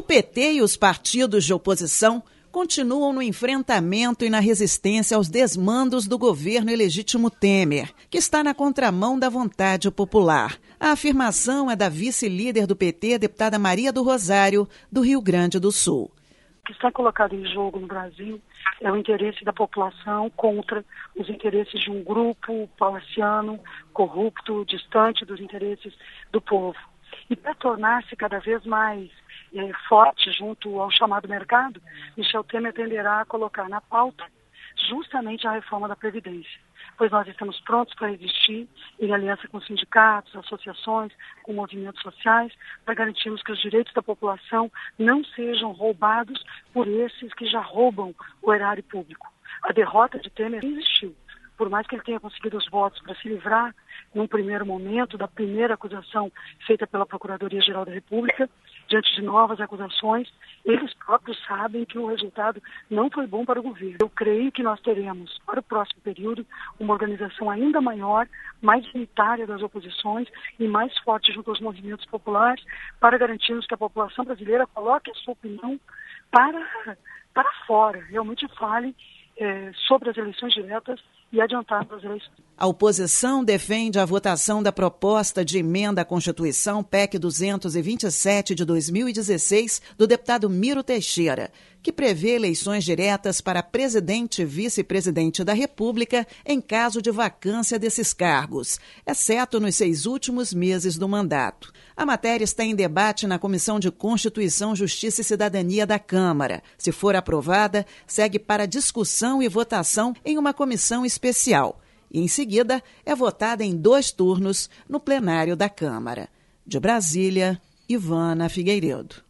PT e os partidos de oposição continuam no enfrentamento e na resistência aos desmandos do governo ilegítimo Temer, que está na contramão da vontade popular. A afirmação é da vice-líder do PT, deputada Maria do Rosário, do Rio Grande do Sul. O que está colocado em jogo no Brasil é o interesse da população contra os interesses de um grupo palaciano, corrupto, distante dos interesses do povo. E para tornar-se cada vez mais forte junto ao chamado mercado, Michel Temer tenderá a colocar na pauta justamente a reforma da Previdência, pois nós estamos prontos para resistir em aliança com sindicatos, associações, com movimentos sociais, para garantirmos que os direitos da população não sejam roubados por esses que já roubam o erário público. A derrota de Temer existiu. Por mais que ele tenha conseguido os votos para se livrar, num primeiro momento, da primeira acusação feita pela Procuradoria-Geral da República, diante de novas acusações, eles próprios sabem que o resultado não foi bom para o governo. Eu creio que nós teremos, para o próximo período, uma organização ainda maior, mais unitária das oposições e mais forte junto aos movimentos populares, para garantirmos que a população brasileira coloque a sua opinião para fora, realmente fale sobre as eleições diretas e adiantar das eleições. A oposição defende a votação da proposta de emenda à Constituição PEC 227 de 2016 do deputado Miro Teixeira, que prevê eleições diretas para presidente e vice-presidente da República em caso de vacância desses cargos, exceto nos 6 últimos meses do mandato. A matéria está em debate na Comissão de Constituição, Justiça e Cidadania da Câmara. Se for aprovada, segue para discussão e votação em uma comissão especial. E, em seguida, é votada em 2 turnos no plenário da Câmara. De Brasília, Ivana Figueiredo.